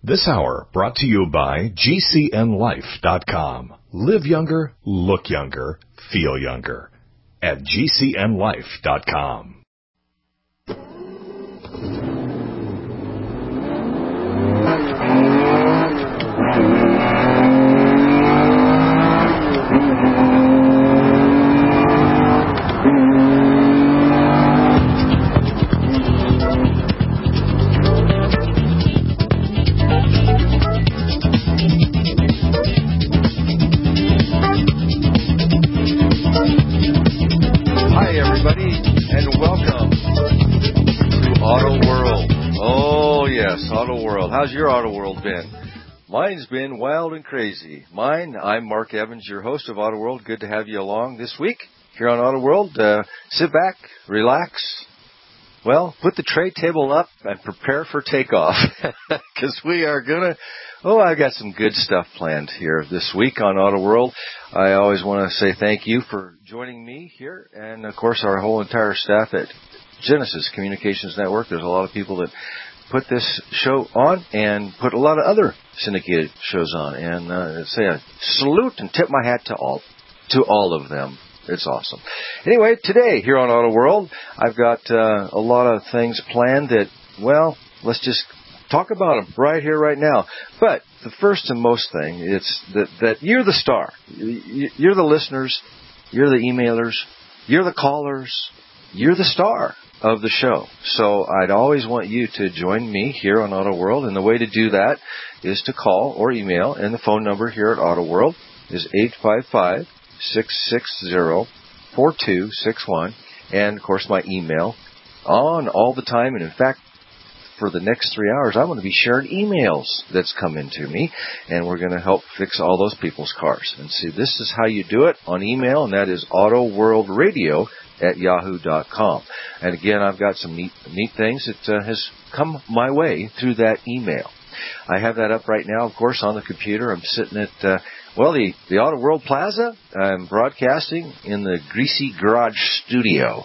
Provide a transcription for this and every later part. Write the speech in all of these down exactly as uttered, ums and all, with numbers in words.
This hour brought to you by G C N life dot com. Live younger, look younger, feel younger at G C N life dot com. How's your Auto World been? Mine's been wild and crazy. Mine, I'm Mark Evans, your host of Auto World. Good to have you along this week here on Auto World. Uh, sit back, relax. Well, put the tray table up and prepare for takeoff because we are going to, oh, I've got some good stuff planned here this week on Auto World. I always want to say thank you for joining me here and, of course, our whole entire staff at Genesis Communications Network. There's a lot of people that put this show on and put a lot of other syndicated shows on. And uh, say a salute and tip my hat to all to all of them. It's awesome. Anyway, today here on Auto World, I've got uh, a lot of things planned that, well, let's just talk about them right here, right now. But the first and most thing, it's that, that you're the star. You're the listeners. You're the emailers. You're the callers. You're the star of the show. So I'd always want you to join me here on Auto World, and the way to do that is to call or email, and the phone number here at Auto World is eight five five, six six zero, four two six one, and of course my email on all the time. And in fact, for the next three hours, I'm going to be sharing emails that's come into me, and we're going to help fix all those people's cars. And see, this is how you do it on email, and that is autoworldradio at yahoo dot com. And again, I've got some neat, neat things that uh, has come my way through that email. I have that up right now, of course, on the computer. I'm sitting at, uh, well, the, the Auto World Plaza. I'm broadcasting in the Greasy Garage Studio.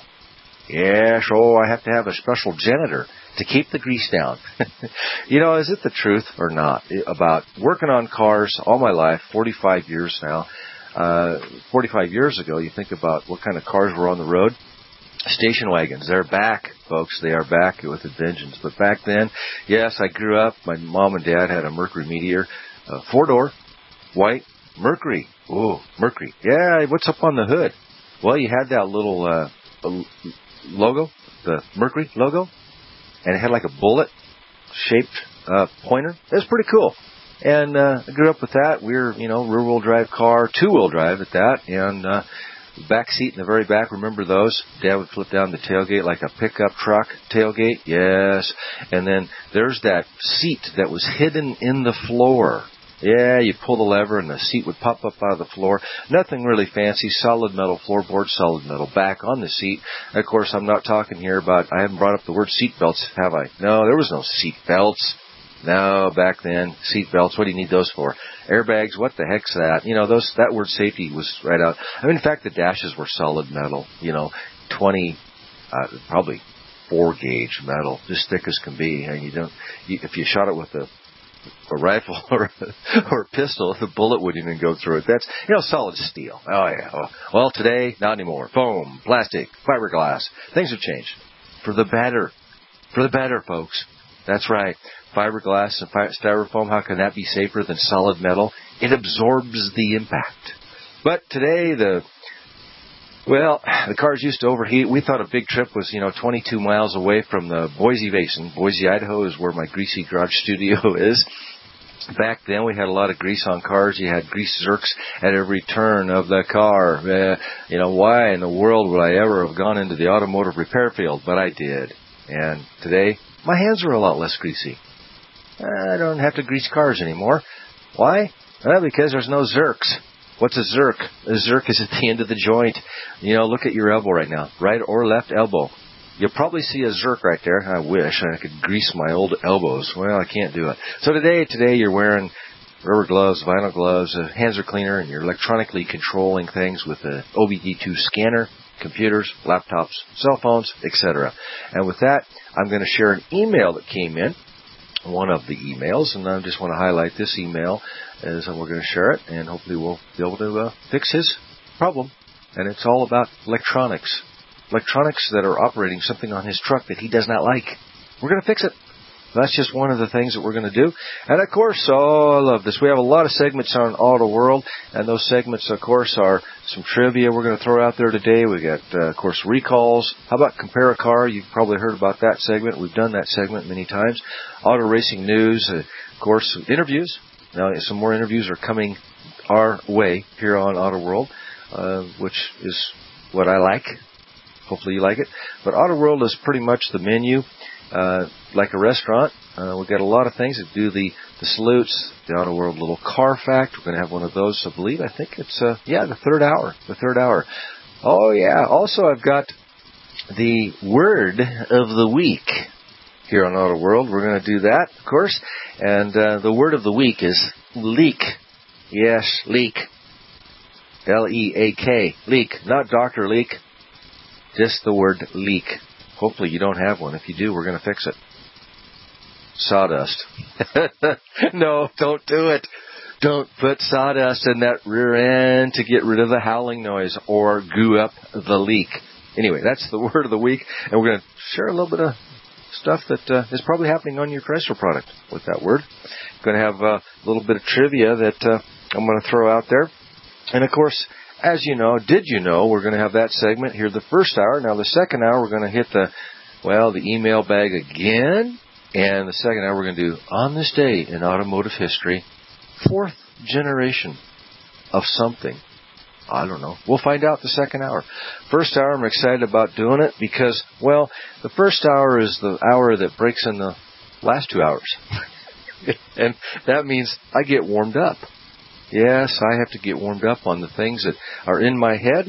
Yeah, so I have to have a special janitor to keep the grease down. You know, is it the truth or not about working on cars all my life, forty-five years now? Uh, forty-five years ago, you think about what kind of cars were on the road. Station wagons, they're back, folks. They are back with a vengeance. But back then, yes, I grew up. My mom and dad had a Mercury Meteor, uh, four-door, white, Mercury. Ooh, Mercury. Yeah, what's up on the hood? Well, you had that little uh, logo, the Mercury logo, and it had like a bullet-shaped uh, pointer. It was pretty cool. And uh, I grew up with that. We were, you know, rear-wheel drive car, two-wheel drive at that, and uh, back seat in the very back. Remember those? Dad would flip down the tailgate like a pickup truck tailgate. Yes. And then there's that seat that was hidden in the floor. Yeah, you pull the lever and the seat would pop up out of the floor. Nothing really fancy. Solid metal floorboard, solid metal back on the seat. Of course, I'm not talking here about, I haven't brought up the word seat belts, have I? No, there was no seat belts. No, back then, seat belts, what do you need those for? Airbags, what the heck's that? You know, those that word safety was right out. I mean, in fact, the dashes were solid metal, you know, twenty, uh, probably four gauge metal, just thick as can be. And you don't, you, if you shot it with a, a rifle or a, or a pistol, the bullet wouldn't even go through it. That's, you know, solid steel. Oh, yeah. Oh. Well, today, not anymore. Foam, plastic, fiberglass. Things have changed. For the better. For the better, folks. That's right. Fiberglass and styrofoam, how can that be safer than solid metal? It absorbs the impact. But today, the, well, the cars used to overheat. We thought a big trip was, you know, twenty-two miles away from the Boise Basin. Boise, Idaho is where my Greasy Garage Studio is. Back then, we had a lot of grease on cars. You had grease zerks at every turn of the car. Uh, you know, why in the world would I ever have gone into the automotive repair field? But I did. And today, my hands are a lot less greasy. I don't have to grease cars anymore. Why? Well, because there's no zerks. What's a zerk? A zerk is at the end of the joint. You know, look at your elbow right now. Right or left elbow. You'll probably see a zerk right there. I wish I could grease my old elbows. Well, I can't do it. So today, today you're wearing rubber gloves, vinyl gloves, uh, hands are cleaner, and you're electronically controlling things with a O B D two scanner, computers, laptops, cell phones, et cetera. And with that, I'm going to share an email that came in one of the emails, and I just want to highlight this email as we're going to share it, and hopefully we'll be able to uh, fix his problem. And it's all about electronics. Electronics that are operating something on his truck that he does not like. We're going to fix it. That's just one of the things that we're going to do. And, of course, oh, I love this. We have a lot of segments on Auto World, and those segments, of course, are some trivia we're going to throw out there today. We got, uh, of course, recalls. How about Compare a Car? You've probably heard about that segment. We've done that segment many times. Auto racing news, uh, of course, interviews. Now, some more interviews are coming our way here on Auto World, uh, which is what I like. Hopefully you like it. But Auto World is pretty much the menu. Uh, like a restaurant, uh, we've got a lot of things that do the, the salutes, the Auto World Little Car Fact. We're going to have one of those, I believe. I think it's, uh, yeah, the third hour, the third hour. Oh, yeah. Also, I've got the word of the week here on Auto World. We're going to do that, of course. And uh, the word of the week is leak. Yes, leak. L E A K. Leak. Not Doctor Leak. Just the word leak. Hopefully you don't have one. If you do, we're going to fix it. Sawdust. No, don't do it. Don't put sawdust in that rear end to get rid of the howling noise or goo up the leak. Anyway, that's the word of the week. And we're going to share a little bit of stuff that uh, is probably happening on your Chrysler product with that word. Going to have uh, a little bit of trivia that uh, I'm going to throw out there. And, of course, as you know, did you know, we're going to have that segment here the first hour. Now, the second hour, we're going to hit the, well, the email bag again. And the second hour, we're going to do, on this day in automotive history, fourth generation of something. I don't know. We'll find out the second hour. First hour, I'm excited about doing it because, well, the first hour is the hour that breaks in the last two hours. And that means I get warmed up. Yes, I have to get warmed up on the things that are in my head,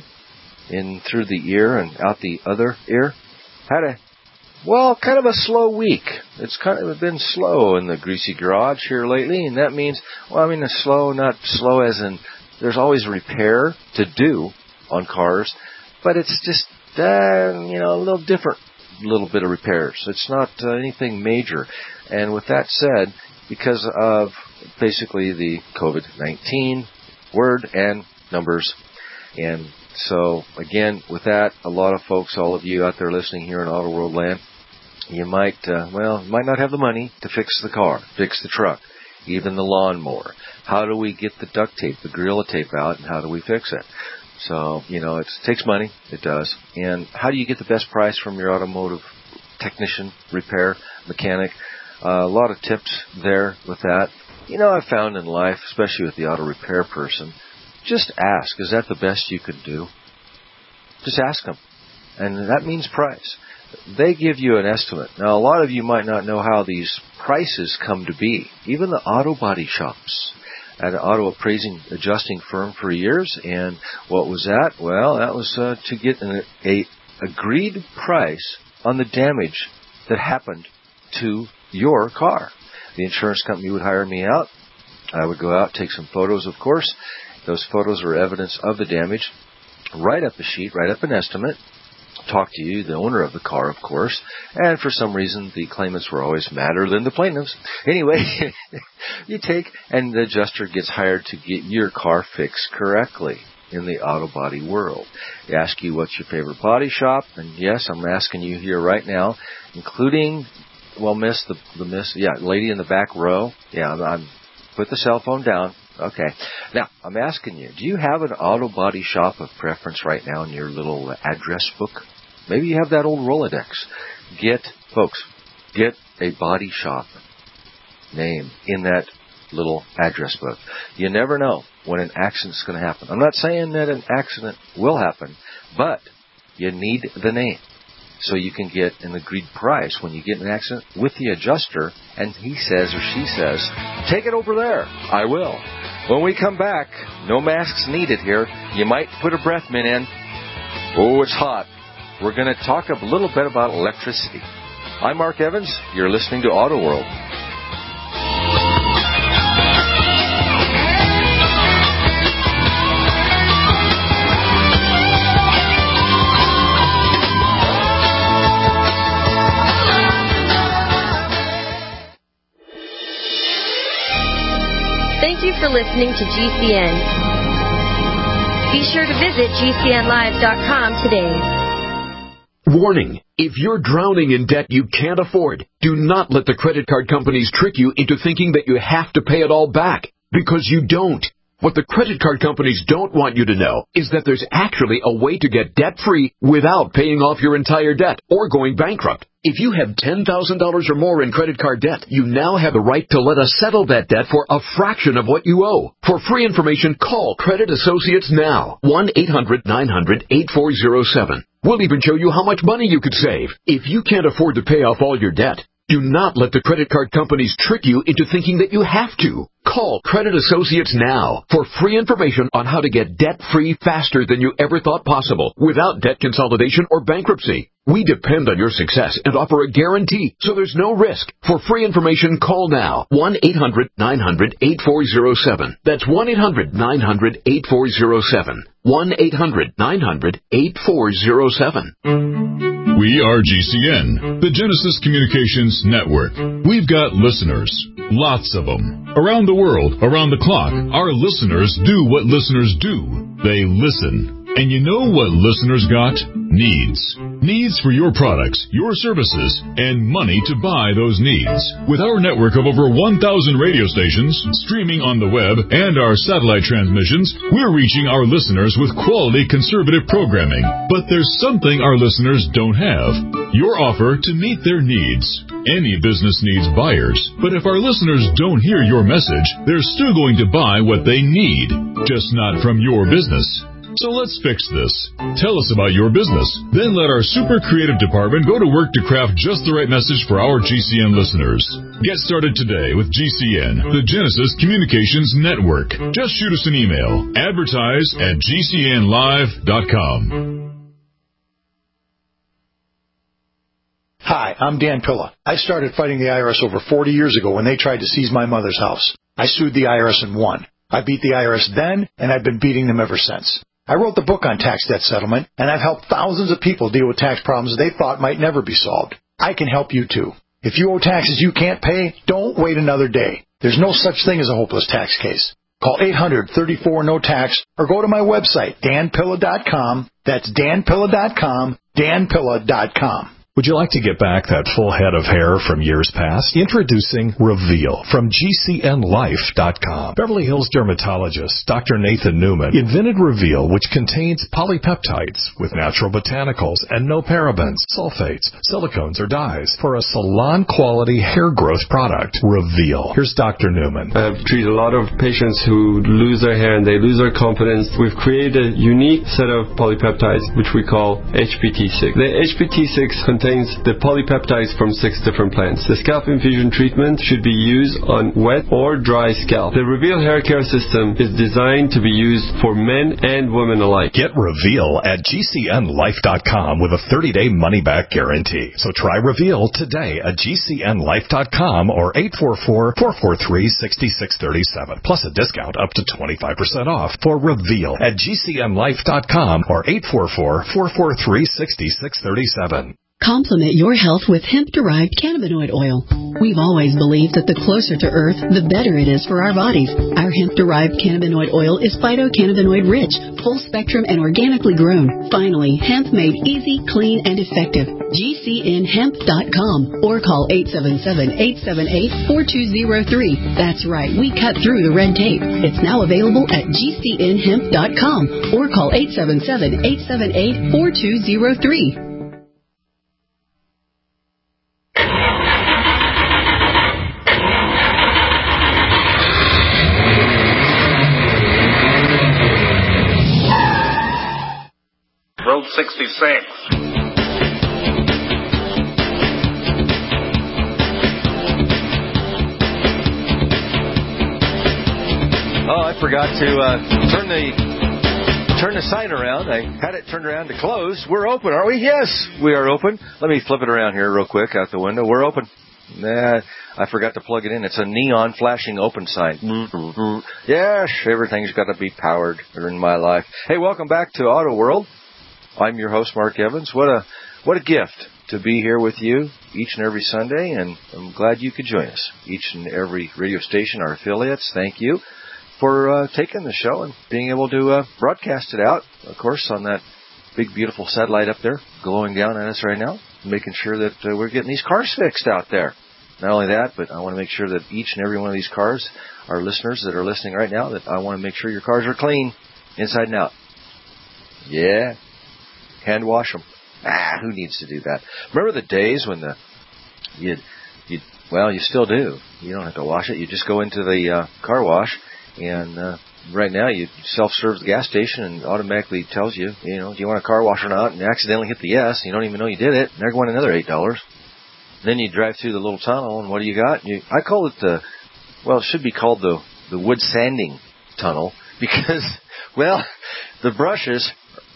in through the ear and out the other ear. Had a, well, kind of a slow week. It's kind of been slow in the greasy garage here lately, and that means, well, I mean, a slow, not slow as in there's always repair to do on cars, but it's just, uh, you know, a little different little bit of repairs. It's not uh, anything major. And with that said, because of basically the COVID nineteen word and numbers. And so, again, with that, a lot of folks, all of you out there listening here in Auto World Land, you might, uh, well, might not have the money to fix the car, fix the truck, even the lawnmower. How do we get the duct tape, the Gorilla Tape out, and how do we fix it? So, you know, it takes money. It does. And how do you get the best price from your automotive technician, repair, mechanic? Uh, a lot of tips there with that. You know, I've found in life, especially with the auto repair person, just ask, is that the best you could do? Just ask them. And that means price. They give you an estimate. Now, a lot of you might not know how these prices come to be. Even the auto body shops. I had an auto appraising, adjusting firm for years, and what was that? Well, that was uh, to get an a agreed price on the damage that happened to your car. The insurance company would hire me out. I would go out, take some photos, of course. Those photos were evidence of the damage. Write up a sheet, write up an estimate. Talk to you, the owner of the car, of course. And for some reason, the claimants were always madder than the plaintiffs. Anyway, you take, and the adjuster gets hired to get your car fixed correctly in the auto body world. They ask you what's your favorite body shop. And yes, I'm asking you here right now, including, well, miss, the, the miss, yeah, lady in the back row. Yeah, I'm, I'm put the cell phone down. Okay. Now, I'm asking you, do you have an auto body shop of preference right now in your little address book? Maybe you have that old Rolodex. Get, folks, get a body shop name in that little address book. You never know when an accident's going to happen. I'm not saying that an accident will happen, but you need the name so you can get an agreed price when you get in an accident with the adjuster, and he says or she says, take it over there. I will. When we come back, no masks needed here. You might put a breath mint in. Oh, it's hot. We're going to talk a little bit about electricity. I'm Mark Evans. You're listening to Auto World. Thank you for listening to G C N. Be sure to visit G C N live dot com today. Warning, if you're drowning in debt you can't afford, do not let the credit card companies trick you into thinking that you have to pay it all back, because you don't. What the credit card companies don't want you to know is that there's actually a way to get debt-free without paying off your entire debt or going bankrupt. If you have ten thousand dollars or more in credit card debt, you now have the right to let us settle that debt for a fraction of what you owe. For free information, call Credit Associates now, one eight hundred nine hundred eight four zero seven. We'll even show you how much money you could save. If you can't afford to pay off all your debt, do not let the credit card companies trick you into thinking that you have to. Call Credit Associates now for free information on how to get debt-free faster than you ever thought possible without debt consolidation or bankruptcy. We depend on your success and offer a guarantee, so there's no risk. For free information, call now, one eight hundred nine hundred eight four zero seven. That's one eight hundred nine hundred eight four zero seven. one eight hundred nine hundred eight four zero seven. We are G C N, the Genesis Communications Network. We've got listeners, lots of them. Around the world, around the clock, our listeners do what listeners do. They listen. And you know what listeners got? Needs. Needs for your products, your services, and money to buy those needs. With our network of over one thousand radio stations, streaming on the web, and our satellite transmissions, we're reaching our listeners with quality conservative programming. But there's something our listeners don't have. Your offer to meet their needs. Any business needs buyers, but if our listeners don't hear your message, they're still going to buy what they need, just not from your business. So let's fix this. Tell us about your business. Then let our super creative department go to work to craft just the right message for our G C N listeners. Get started today with G C N, the Genesis Communications Network. Just shoot us an email. Advertise at G C N live dot com. Hi, I'm Dan Pilla. I started fighting the I R S over forty years ago when they tried to seize my mother's house. I sued the I R S and won. I beat the I R S then, and I've been beating them ever since. I wrote the book on tax debt settlement, and I've helped thousands of people deal with tax problems they thought might never be solved. I can help you too. If you owe taxes you can't pay, don't wait another day. There's no such thing as a hopeless tax case. Call eight hundred, thirty-four, no tax or go to my website, dan pilla dot com. That's dan pilla dot com, dan pilla dot com. Would you like to get back that full head of hair from years past? Introducing Reveal from G C N life dot com. Beverly Hills dermatologist Doctor Nathan Newman invented Reveal, which contains polypeptides with natural botanicals and no parabens, sulfates, silicones, or dyes for a salon-quality hair growth product. Reveal. Here's Doctor Newman. I've treated a lot of patients who lose their hair and they lose their confidence. We've created a unique set of polypeptides, which we call H P T six. The H P T six contains contains the polypeptides from six different plants. The scalp infusion treatment should be used on wet or dry scalp. The Reveal hair care system is designed to be used for men and women alike. Get Reveal at G C N life dot com with a thirty-day money-back guarantee. So try Reveal today at G C N life dot com or eight four four, four four three, six six three seven. Plus a discount up to twenty-five percent off for Reveal at G C N life dot com or eight four four, four four three, six six three seven. Complement your health with hemp-derived cannabinoid oil. We've always believed that the closer to Earth, the better it is for our bodies. Our hemp-derived cannabinoid oil is phytocannabinoid-rich, full-spectrum, and organically grown. Finally, hemp made easy, clean, and effective. G C N hemp dot com or call eight seven seven, eight seven eight, four two zero three. That's right, we cut through the red tape. It's now available at G C N hemp dot com or call eight seven seven, eight seven eight, four two zero three. Road sixty-six. Oh, I forgot to uh, turn the turn the sign around. I had it turned around to close. We're open, are we? Yes, we are open. Let me flip it around here real quick out the window. We're open. Nah, I forgot to plug it in. It's a neon flashing open sign. Yes, everything's got to be powered in my life. Hey, welcome back to Auto World. I'm your host, Mark Evans. What a what a gift to be here with you each and every Sunday, and I'm glad you could join us. Each and every radio station, our affiliates, thank you for uh, taking the show and being able to uh, broadcast it out, of course, on that big, beautiful satellite up there glowing down at us right now, making sure that uh, we're getting these cars fixed out there. Not only that, but I want to make sure that each and every one of these cars, our listeners that are listening right now, that I want to make sure your cars are clean inside and out. Yeah. Hand wash them. Ah, who needs to do that? Remember the days when the, you, you, well, you still do. You don't have to wash it. You just go into the uh, car wash, and uh, right now you self-serve the gas station and automatically tells you, you know, do you want a car wash or not? And you accidentally hit the yes. And you don't even know you did it. And they're going another eight dollars. Then you drive through the little tunnel, and what do you got? You, I call it the, well, it should be called the the wood sanding tunnel because, well, the brushes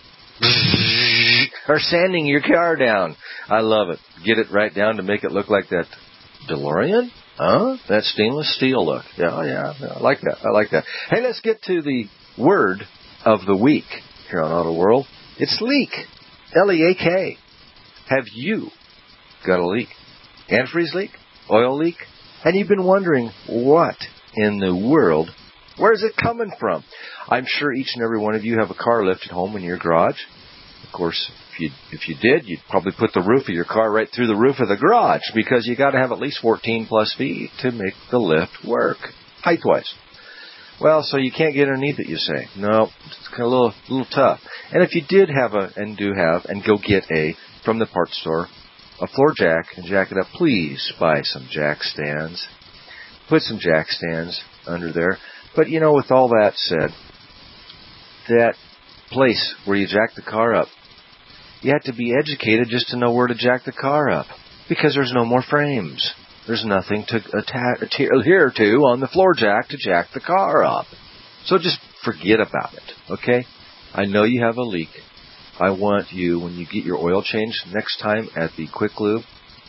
are sanding your car down. I love it. Get it right down to make it look like that DeLorean? Huh? That stainless steel look. Yeah, yeah, yeah, I like that. I like that. Hey, let's get to the word of the week here on Auto World. It's leak. L E A K. Have you got a leak? Antifreeze leak? Oil leak? And you've been wondering, what in the world, where's it coming from? I'm sure each and every one of you have a car lift at home in your garage. Of course, if you if you did, you'd probably put the roof of your car right through the roof of the garage because you got to have at least fourteen plus feet to make the lift work, height-wise. Well, so you can't get underneath it, you say. No, it's kind of a little, little tough. And if you did have a, and do have, and go get a, from the parts store, a floor jack and jack it up, please buy some jack stands. Put some jack stands under there. But, you know, with all that said, that place where you jack the car up, you have to be educated just to know where to jack the car up because there's no more frames. There's nothing to adhere to on the floor jack to jack the car up. So just forget about it, okay? I know you have a leak. I want you, when you get your oil changed next time at the Quick Lube,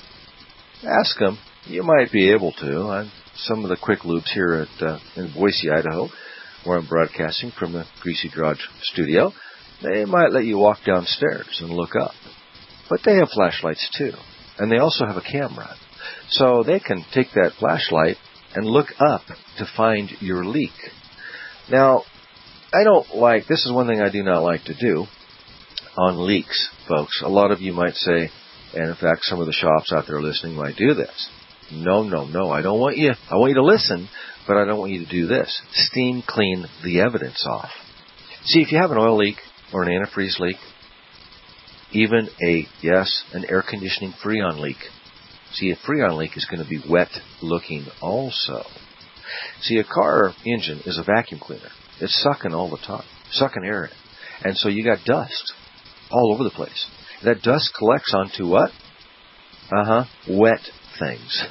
ask them. You might be able to. I'm, some of the Quick Lubes here at uh, in Boise, Idaho, where I'm broadcasting from the Greasy Garage studio, they might let you walk downstairs and look up. But they have flashlights too. And they also have a camera. So they can take that flashlight and look up to find your leak. Now, I don't like, this is one thing I do not like to do on leaks, folks. A lot of you might say, and in fact some of the shops out there listening might do this. No, no, no, I don't want you, I want you to listen, but I don't want you to do this. Steam clean the evidence off. See, if you have an oil leak or an antifreeze leak, even a, yes, an air conditioning Freon leak. See, a Freon leak is going to be wet looking also. See, a car engine is a vacuum cleaner. It's sucking all the time, sucking air in. And so you got dust all over the place. That dust collects onto what? Uh-huh, wet things.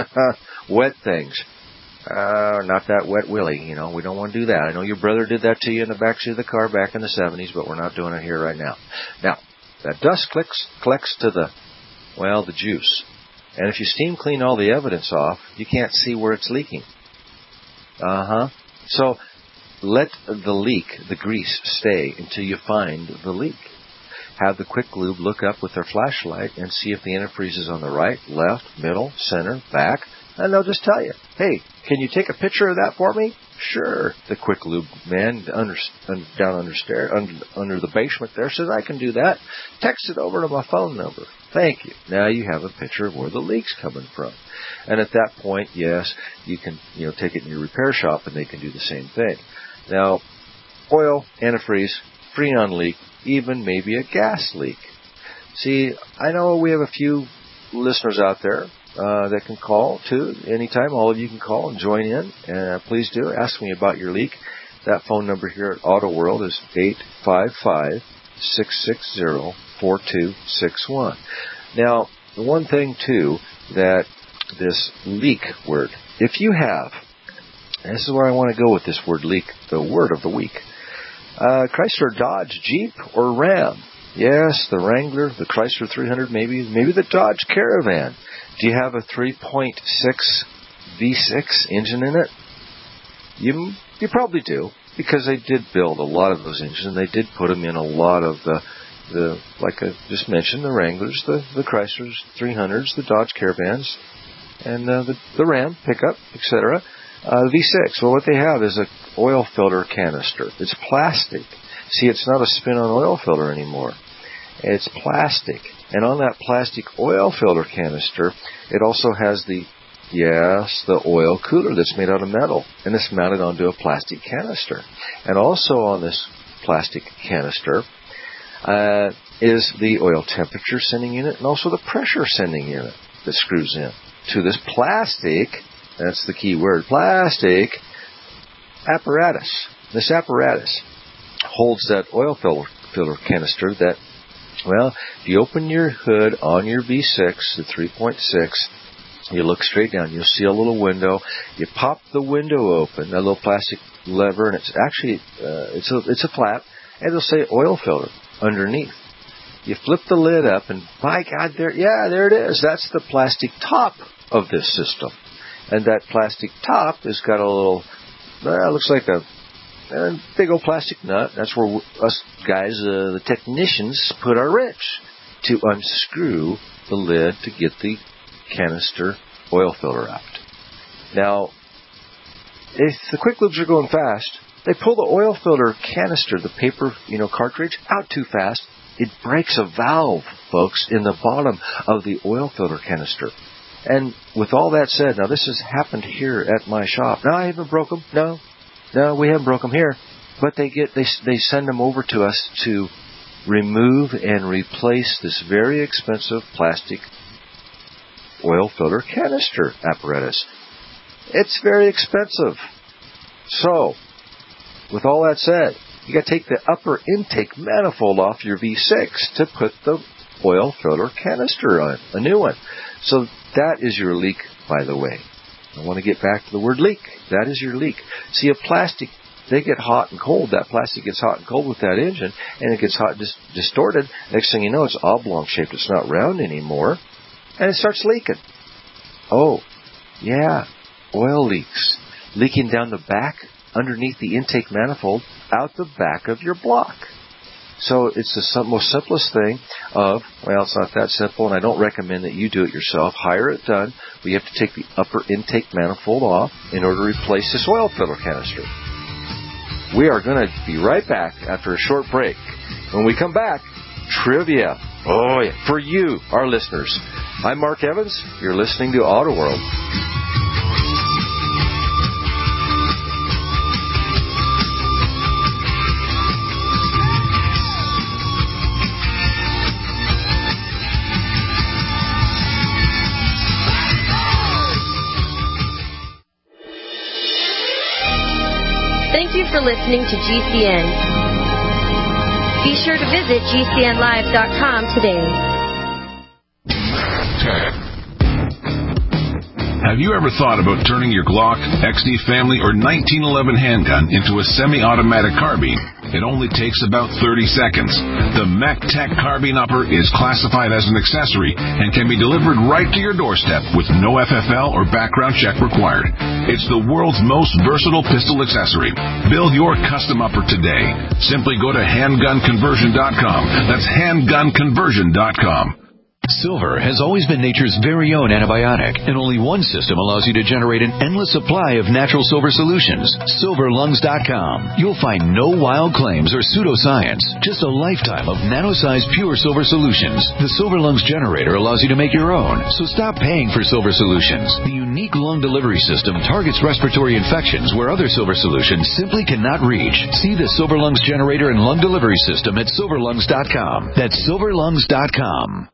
Wet things. Uh, not that wet willy, you know, we don't want to do that. I know your brother did that to you in the backseat of the car back in the seventies, but we're not doing it here right now. Now, that dust collects, collects to the, well, the juice. And if you steam clean all the evidence off, you can't see where it's leaking. Uh-huh. So let the leak, the grease, stay until you find the leak. Have the Quick Lube look up with their flashlight and see if the antifreeze is on the right, left, middle, center, back, and they'll just tell you, hey, can you take a picture of that for me? Sure. The Quick Lube man under, down under, stair, under, under the basement there says, I can do that. Text it over to my phone number. Thank you. Now you have a picture of where the leak's coming from. And at that point, yes, you can, you know, take it in your repair shop and they can do the same thing. Now, oil, antifreeze, Freon leak, even maybe a gas leak. See, I know we have a few listeners out there uh, that can call, too, anytime. All of you can call and join in. Uh, please do. Ask me about your leak. That phone number here at Auto World is eight five five, six six zero, four two six one. Now, the one thing, too, that this leak word, if you have, and this is where I want to go with this word leak, the word of the week, uh, Chrysler, Dodge, Jeep, or Ram. Yes, the Wrangler, the Chrysler three hundred, maybe maybe the Dodge Caravan. Do you have a three point six V six engine in it? You you probably do, because they did build a lot of those engines, and they did put them in a lot of the the like I just mentioned, the Wranglers, the, the Chryslers three hundreds, the Dodge Caravans, and uh, the, the Ram pickup, et cetera. Uh, V six, well, what they have is an oil filter canister. It's plastic. See, it's not a spin-on oil filter anymore. It's plastic. And on that plastic oil filter canister, it also has the, yes, the oil cooler that's made out of metal. And it's mounted onto a plastic canister. And also on this plastic canister uh, is the oil temperature sending unit and also the pressure sending unit that screws in to this plastic, that's the key word, plastic apparatus. This apparatus holds that oil filter, filter canister that, well, if you open your hood on your V six, the three point six, you look straight down, you'll see a little window. You pop the window open, that little plastic lever, and it's actually, uh, it's a, it's a flap, and it'll say oil filter underneath. You flip the lid up, and by God, there, yeah, there it is. That's the plastic top of this system. And that plastic top has got a little, well, it looks like a, a big old plastic nut. That's where us guys, uh, the technicians, put our wrench to unscrew the lid to get the canister oil filter out. Now, if the quick lubes are going fast, they pull the oil filter canister, the paper, you know, cartridge, out too fast. It breaks a valve, folks, in the bottom of the oil filter canister. And with all that said, now this has happened here at my shop. No, I haven't broke them. No, no, we haven't broke them here. But they get they they send them over to us to remove and replace this very expensive plastic oil filter canister apparatus. It's very expensive. So, with all that said, you got to take the upper intake manifold off your V six to put the oil filter canister on, a new one. So that is your leak, by the way. I want to get back to the word leak. That is your leak. See, a plastic, they get hot and cold. That plastic gets hot and cold with that engine, and it gets hot and dis- distorted. Next thing you know, it's oblong shaped. It's not round anymore, and it starts leaking. Oh, yeah, oil leaks. Leaking down the back, underneath the intake manifold, out the back of your block. So it's the most simplest thing of, well, it's not that simple, and I don't recommend that you do it yourself. Hire it done. We have to take the upper intake manifold off in order to replace this oil filter canister. We are going to be right back after a short break. When we come back, trivia. Oh, yeah, for you, our listeners. I'm Mark Evans. You're listening to Auto World. Thank you for listening to G C N. Be sure to visit G C N live dot com today. Have you ever thought about turning your Glock, X D Family, or nineteen eleven handgun into a semi-automatic carbine? It only takes about thirty seconds. The MechTech Carbine Upper is classified as an accessory and can be delivered right to your doorstep with no F F L or background check required. It's the world's most versatile pistol accessory. Build your custom upper today. Simply go to handgun conversion dot com. That's handgun conversion dot com. Silver has always been nature's very own antibiotic, and only one system allows you to generate an endless supply of natural silver solutions. silver lungs dot com. You'll find no wild claims or pseudoscience, just a lifetime of nano-sized pure silver solutions. The Silver Lungs generator allows you to make your own, so stop paying for silver solutions. The unique lung delivery system targets respiratory infections where other silver solutions simply cannot reach. See the Silver Lungs generator and lung delivery system at silver lungs dot com. That's silver lungs dot com.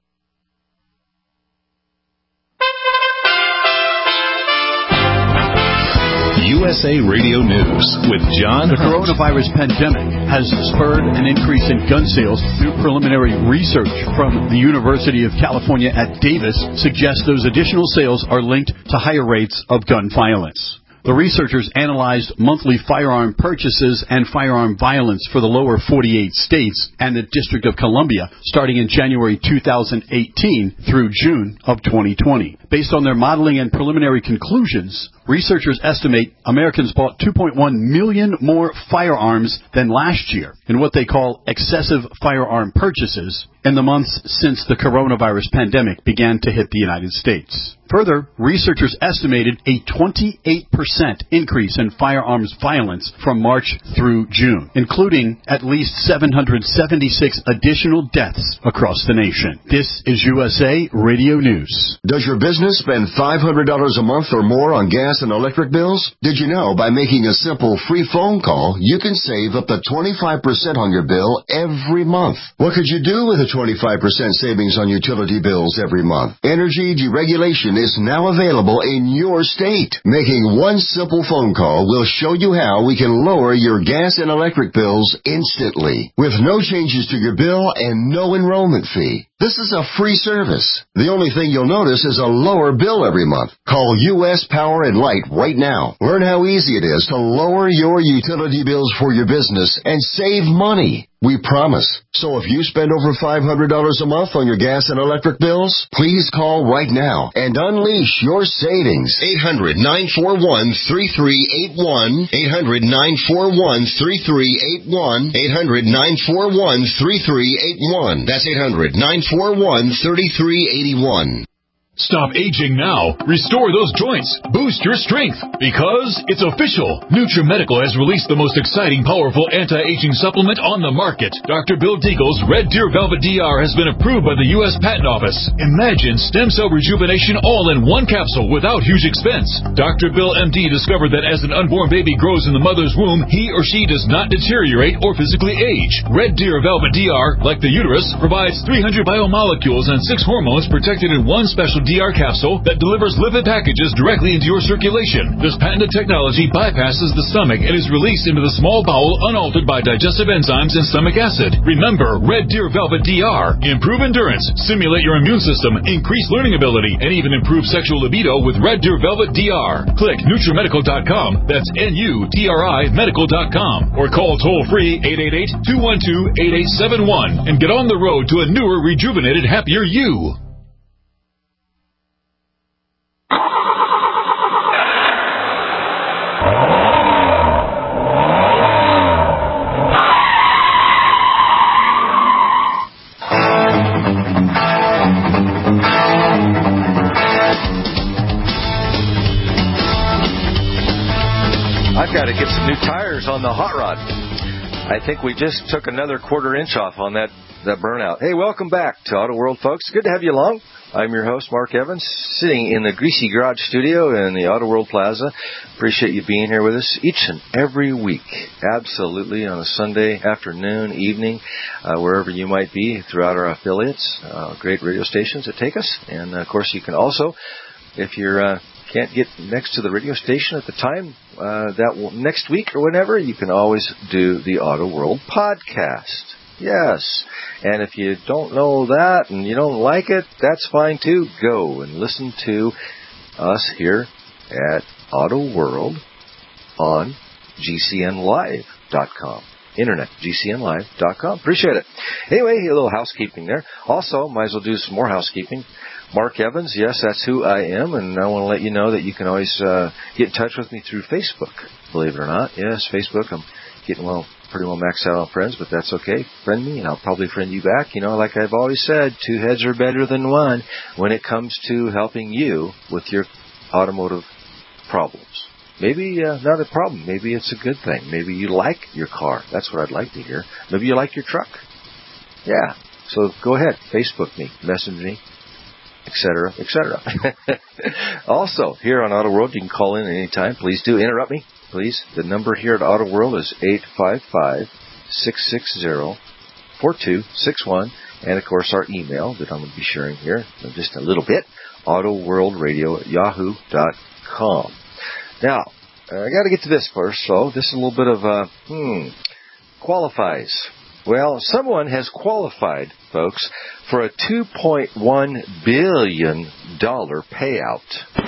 U S A Radio News with John The Hunt. coronavirus pandemic has spurred an increase in gun sales. New preliminary research from the University of California at Davis suggests those additional sales are linked to higher rates of gun violence. The researchers analyzed monthly firearm purchases and firearm violence for the lower forty-eight states and the District of Columbia starting in January two thousand eighteen through June of twenty twenty. Based on their modeling and preliminary conclusions, researchers estimate Americans bought two point one million more firearms than last year in what they call excessive firearm purchases in the months since the coronavirus pandemic began to hit the United States. Further, researchers estimated a twenty-eight percent increase in firearms violence from March through June, including at least seven hundred seventy-six additional deaths across the nation. This is U S A Radio News. Does your business spend five hundred dollars a month or more on gas and electric bills? Did you know by making a simple free phone call, you can save up to twenty-five percent on your bill every month? What could you do with a twenty-five percent savings on utility bills every month? Energy deregulation is now available in your state. Making one simple phone call will show you how we can lower your gas and electric bills instantly, with no changes to your bill and no enrollment fee. This is a free service. The only thing you'll notice is a lower bill every month. Call U S Power and Light right now. Learn how easy it is to lower your utility bills for your business and save money. We promise. So if you spend over five hundred dollars a month on your gas and electric bills, please call right now and unleash your savings. eight hundred, nine four one, three three eight one. eight hundred, nine four one, three three eight one. eight hundred, nine four one, three three eight one. That's eight hundred, nine four one, three three eight one. Stop aging now. Restore those joints. Boost your strength. Because it's official. NutriMedical has released the most exciting, powerful anti-aging supplement on the market. Doctor Bill Deagle's Red Deer Velvet D R has been approved by the U S Patent Office. Imagine stem cell rejuvenation all in one capsule without huge expense. Doctor Bill M D discovered that as an unborn baby grows in the mother's womb, he or she does not deteriorate or physically age. Red Deer Velvet D R, like the uterus, provides three hundred biomolecules and six hormones protected in one special D R capsule that delivers lipid packages directly into your circulation. This patented technology bypasses the stomach and is released into the small bowel unaltered by digestive enzymes and stomach acid. Remember, Red Deer Velvet D R. Improve endurance, stimulate your immune system, increase learning ability, and even improve sexual libido with Red Deer Velvet D R. Click NutriMedical dot com. That's N U T R I Medical dot com. Or call toll-free eight eight eight, two one two, eight eight seven one and get on the road to a newer, rejuvenated, happier you. I've got to get some new tires on the hot rod. I think we just took another quarter inch off on that, that burnout. Hey, welcome back to Auto World, folks. Good to have you along. I'm your host, Mark Evans, sitting in the Greasy Garage studio in the Auto World Plaza. Appreciate you being here with us each and every week. Absolutely, on a Sunday afternoon, evening, uh, wherever you might be throughout our affiliates. Uh, great radio stations that take us. And, of course, you can also, if you're... Uh, can't get next to the radio station at the time, uh, that will, next week or whenever, you can always do the Auto World podcast. Yes. And if you don't know that and you don't like it, that's fine too. Go and listen to us here at Auto World on G C N live dot com. Internet, G C N live dot com. Appreciate it. Anyway, a little housekeeping there. Also, might as well do some more housekeeping. Mark Evans, yes, that's who I am, and I want to let you know that you can always uh, get in touch with me through Facebook, believe it or not. Yes, Facebook, I'm getting well, pretty well maxed out on friends, but that's okay. Friend me, and I'll probably friend you back. You know, like I've always said, two heads are better than one when it comes to helping you with your automotive problems. Maybe uh, not a problem. Maybe it's a good thing. Maybe you like your car. That's what I'd like to hear. Maybe you like your truck. Yeah, so go ahead, Facebook me, message me, et cetera, et cetera. Also, here on Auto World, you can call in at any time. Please do interrupt me, please. The number here at Auto World is eight five five, six six zero, four two six one. And, of course, our email that I'm going to be sharing here in just a little bit, autoworldradio at yahoo dot com. Now, I got to get to this first, so this is a little bit of, uh, hmm, qualifies. Well, someone has qualified, folks, for a two point one billion dollars payout.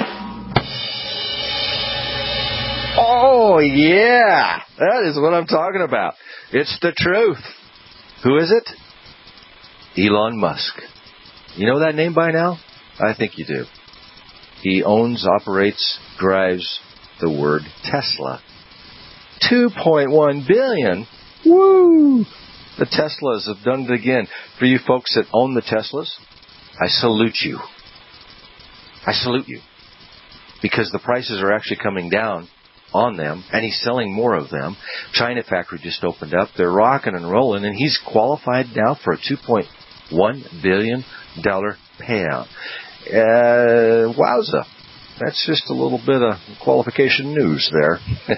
Oh, yeah, that is what I'm talking about. It's the truth. Who is it? Elon Musk. You know that name by now? I think you do. He owns, operates, drives the word Tesla. two point one billion dollars. Woo! The Teslas have done it again. For you folks that own the Teslas, I salute you. I salute you. Because the prices are actually coming down on them, and he's selling more of them. China factory just opened up. They're rocking and rolling, and he's qualified now for a two point one billion dollars payout. Uh, wowza. That's just a little bit of qualification news there.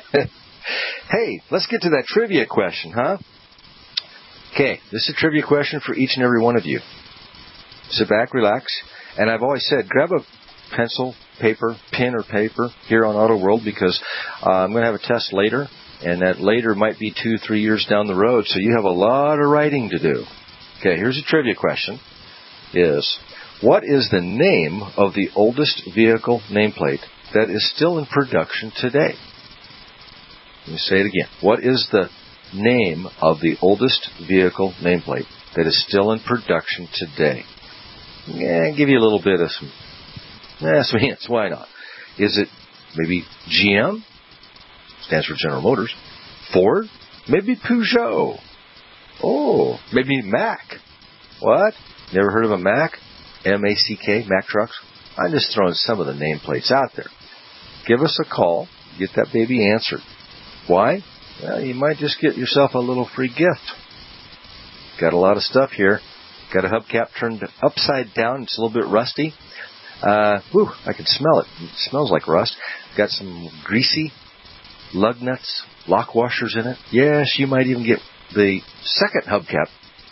Hey, let's get to that trivia question, huh? Okay, this is a trivia question for each and every one of you. Sit back, relax, and I've always said, grab a pencil, paper, pen or paper here on Auto World, because uh, I'm going to have a test later, and that later might be two, three years down the road, so you have a lot of writing to do. Okay, here's a trivia question. Is, what is the name of the oldest vehicle nameplate that is still in production today? Let me say it again. What is the name of the oldest vehicle nameplate that is still in production today? Yeah, I'll give you a little bit of some, eh, some hints. Why not? Is it maybe G M? Stands for General Motors. Ford? Maybe Peugeot. Oh, maybe Mack. What? Never heard of a Mack? M A C K, Mack Trucks? I'm just throwing some of the nameplates out there. Give us a call. Get that baby answered. Why? Well, you might just get yourself a little free gift. Got a lot of stuff here. Got a hubcap turned upside down. It's a little bit rusty. Uh, whew, I can smell it. It smells like rust. Got some greasy lug nuts, lock washers in it. Yes, you might even get the second hubcap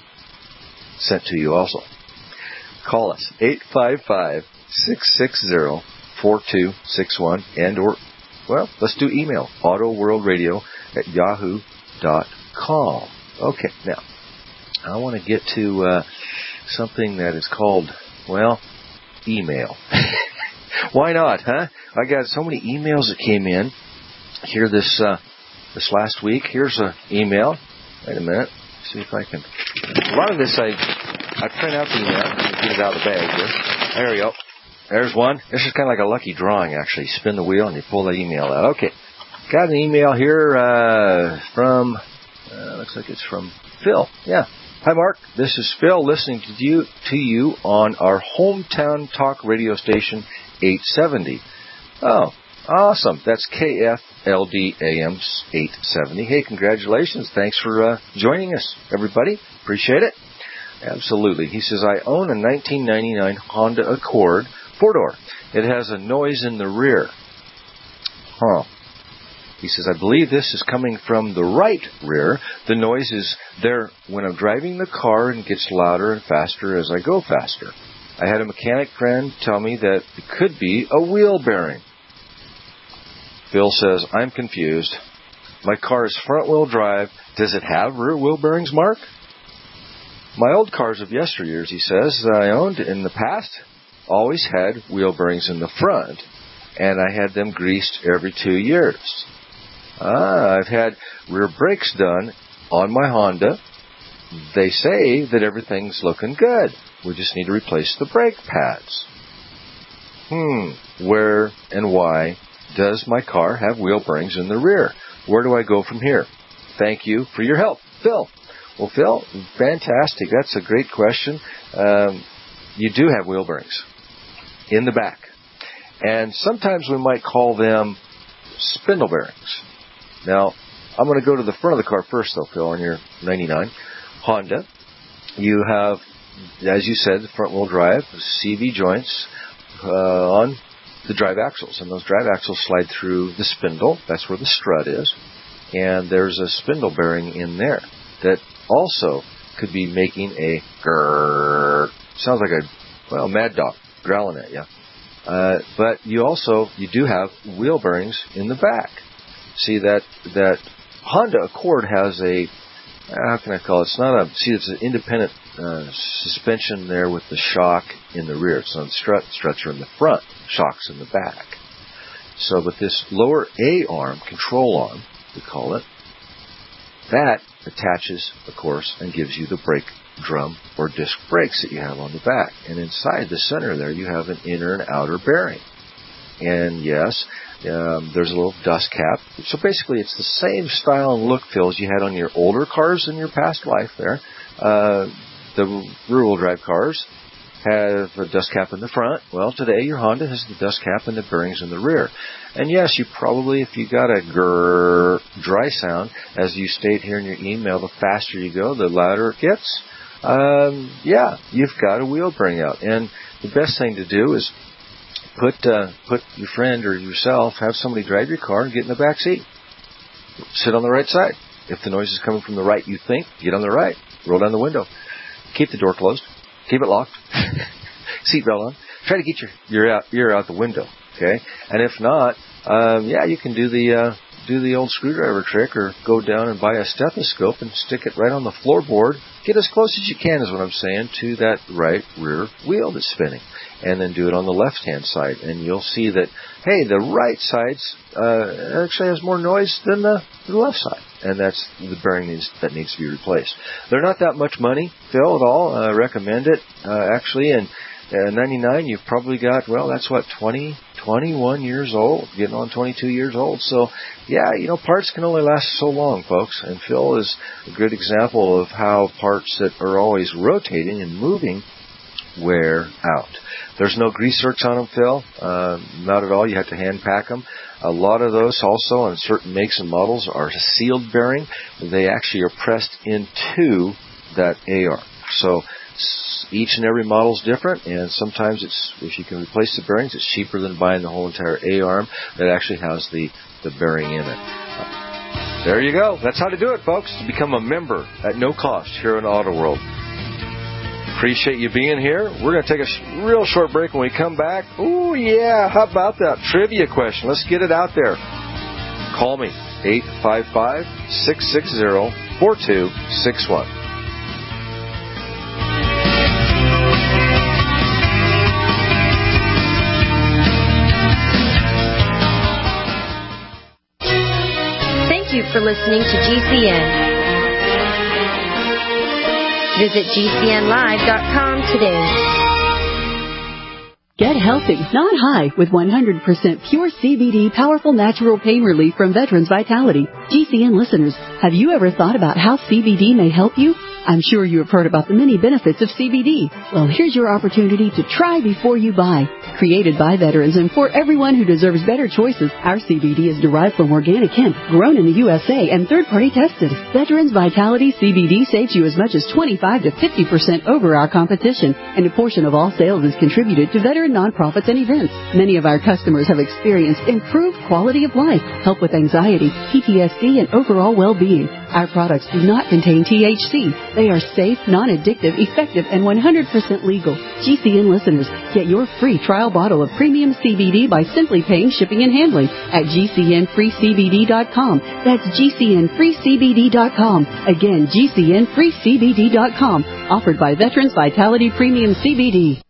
sent to you also. Call us, eight five five, six six zero, four two six one, and or, well, let's do email, autoworldradio at yahoo dot com. Okay, now, I want to get to uh, something that is called, well, email. Why not, huh? I got so many emails that came in here this uh, this last week. Here's an email. Wait a minute. See if I can. A lot of this I I print out the email and get it out of the bag here. There we go. There's one. This is kind of like a lucky drawing, actually. Spin the wheel and you pull that email out. Okay. Got an email here uh, from, uh, looks like it's from Phil. Yeah. Hi, Mark. This is Phil listening to you, to you on our hometown talk radio station, eight seventy. Oh, awesome. That's K F L D A M eight seventy. Hey, congratulations. Thanks for uh, joining us, everybody. Appreciate it. Absolutely. He says, I own a nineteen ninety-nine Honda Accord four-door. It has a noise in the rear. Huh. He says, I believe this is coming from the right rear. The noise is there when I'm driving the car and gets louder and faster as I go faster. I had a mechanic friend tell me that it could be a wheel bearing. Phil says, I'm confused. My car is front-wheel drive. Does it have rear wheel bearings, Mark? My old cars of yesteryears, he says, that I owned in the past, always had wheel bearings in the front, and I had them greased every two years. Ah, I've had rear brakes done on my Honda. They say that everything's looking good. We just need to replace the brake pads. Hmm, where and why does my car have wheel bearings in the rear? Where do I go from here? Thank you for your help, Phil. Well, Phil, fantastic. That's a great question. Um, you do have wheel bearings in the back. And sometimes we might call them spindle bearings. Now, I'm going to go to the front of the car first, though, Phil, on your ninety-nine Honda. You have, as you said, the front-wheel drive, C V joints uh, on the drive axles. And those drive axles slide through the spindle. That's where the strut is. And there's a spindle bearing in there that also could be making a grrr. Sounds like a, well, mad dog growling at you. Uh, but you also, you do have wheel bearings in the back. See, that that Honda Accord has a, how can I call it? It's not a, see, it's an independent uh, suspension there with the shock in the rear. So the strut, struts are in the front, shocks in the back. So, but this lower A arm, control arm, we call it, that attaches, of course, and gives you the brake drum or disc brakes that you have on the back. And inside the center there, you have an inner and outer bearing. And yes, um, there's a little dust cap. So basically, it's the same style and look, Phil, as you had on your older cars in your past life there. Uh, the rear-wheel drive cars have a dust cap in the front. Well, today your Honda has the dust cap and the bearings in the rear. And yes, you probably, if you got a grrr dry sound, as you state here in your email, the faster you go, the louder it gets. Um, yeah, you've got a wheel bearing out. And the best thing to do is put uh, put your friend or yourself, have somebody drive your car and get in the back seat. Sit on the right side. If the noise is coming from the right, you think, get on the right. Roll down the window. Keep the door closed. Keep it locked. Seatbelt on. Try to get your your out ear out the window. Okay, and if not, um, yeah, you can do the uh, do the old screwdriver trick, or go down and buy a stethoscope and stick it right on the floorboard. Get as close as you can, is what I'm saying, to that right rear wheel that's spinning, and then do it on the left-hand side, and you'll see that, hey, the right side uh, actually has more noise than the, the left side, and that's the bearing needs, that needs to be replaced. They're not that much money, Phil, at all. I recommend it, uh, actually, and uh, ninety-nine, you've probably got, well, that's what, twenty, twenty-one years old, getting on twenty-two years old. So, yeah, you know, parts can only last so long, folks, and Phil is a good example of how parts that are always rotating and moving wear out. There's no grease zerks on them, Phil. Uh, not at all. You have to hand pack them. A lot of those also on certain makes and models are sealed bearing. They actually are pressed into that A-arm. So each and every model is different, and sometimes it's, if you can replace the bearings, it's cheaper than buying the whole entire A-arm that actually has the, the bearing in it. Uh, there you go. That's how to do it, folks, to become a member at no cost here in Auto World. Appreciate you being here. We're going to take a sh- real short break. When we come back, ooh, yeah, how about that trivia question? Let's get it out there. Call me, eight five five, six six zero, four two six one. Thank you for listening to G C N. Visit G C N live dot com today. Get healthy, not high, with one hundred percent pure C B D powerful natural pain relief from Veterans Vitality. G C N listeners, have you ever thought about how C B D may help you? I'm sure you have heard about the many benefits of C B D. Well, here's your opportunity to try before you buy. Created by veterans and for everyone who deserves better choices, our C B D is derived from organic hemp, grown in the U S A, and third-party tested. Veterans Vitality C B D saves you as much as twenty-five to fifty percent over our competition, and a portion of all sales is contributed to veteran nonprofits and events. Many of our customers have experienced improved quality of life, help with anxiety, P T S D, and overall well-being. Our products do not contain T H C. They are safe, non-addictive, effective, and one hundred percent legal. G C N listeners, get your free trial bottle of premium C B D by simply paying shipping and handling at G C N free C B D dot com. That's G C N free C B D dot com. Again, G C N free C B D dot com. Offered by Veterans Vitality Premium C B D.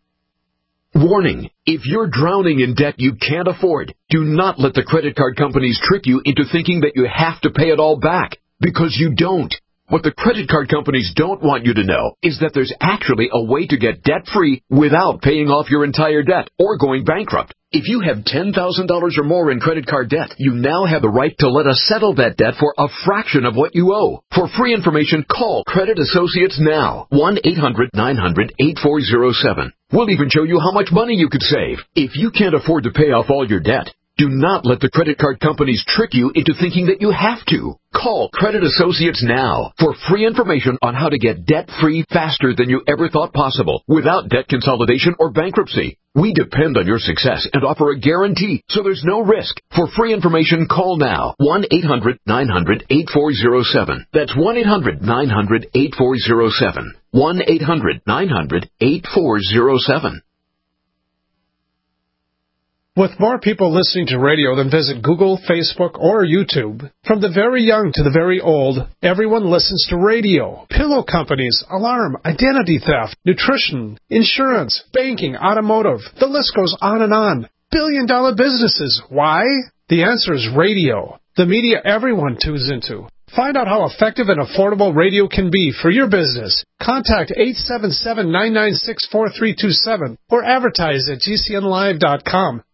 Warning, if you're drowning in debt you can't afford, do not let the credit card companies trick you into thinking that you have to pay it all back, because you don't. What the credit card companies don't want you to know is that there's actually a way to get debt-free without paying off your entire debt or going bankrupt. If you have ten thousand dollars or more in credit card debt, you now have the right to let us settle that debt for a fraction of what you owe. For free information, call Credit Associates now, one eight hundred nine hundred eight four zero seven. We'll even show you how much money you could save. If you can't afford to pay off all your debt, do not let the credit card companies trick you into thinking that you have to. Call Credit Associates now for free information on how to get debt-free faster than you ever thought possible without debt consolidation or bankruptcy. We depend on your success and offer a guarantee, so there's no risk. For free information, call now, one eight hundred nine hundred eight four zero seven. That's one eight hundred nine hundred eight four zero seven. one eight hundred nine hundred eight four zero seven. With more people listening to radio than visit Google, Facebook, or YouTube, from the very young to the very old, everyone listens to radio. Pillow companies, alarm, identity theft, nutrition, insurance, banking, automotive. The list goes on and on. Billion-dollar businesses. Why? The answer is radio. The media everyone tunes into. Find out how effective and affordable radio can be for your business. Contact eight seven seven, nine nine six, four three two seven or advertise at G C N live dot com.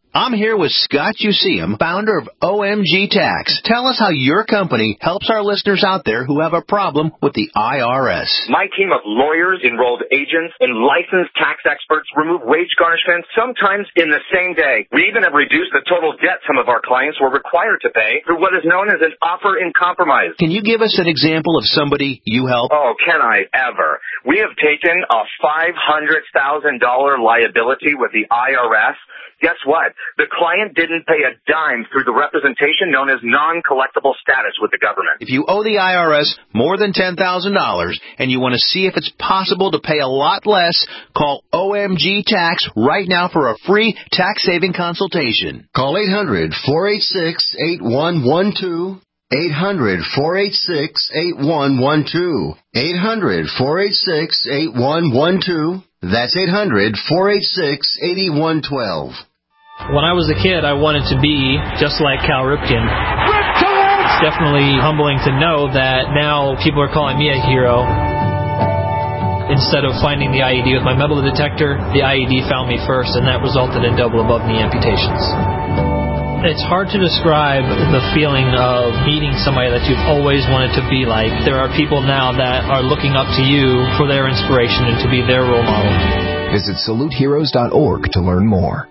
I'm here with Scott Useum, founder of O M G Tax. Tell us how your company helps our listeners out there who have a problem with the I R S. My team of lawyers, enrolled agents, and licensed tax experts remove wage garnishments sometimes in the same day. We even have reduced the total debt some of our clients were required to pay through what is known as an offer in compromise. Can you give us an example of somebody you help? Oh, can I ever? We have taken a five hundred thousand dollars liability with the I R S. Guess what? The client didn't pay a dime through the representation known as non-collectible status with the government. If you owe the I R S more than ten thousand dollars and you want to see if it's possible to pay a lot less, call O M G Tax right now for a free tax-saving consultation. Call eight hundred, four eight six, eight one one two. eight hundred, four eight six, eight one one two. eight hundred, four eight six, eight one one two. That's eight hundred, four eight six, eight one one two. When I was a kid, I wanted to be just like Cal Ripken. It's definitely humbling to know that now people are calling me a hero. Instead of finding the I E D with my metal detector, the I E D found me first, and that resulted in double above-knee amputations. It's hard to describe the feeling of meeting somebody that you've always wanted to be like. There are people now that are looking up to you for their inspiration and to be their role model. Visit salute heroes dot org to learn more.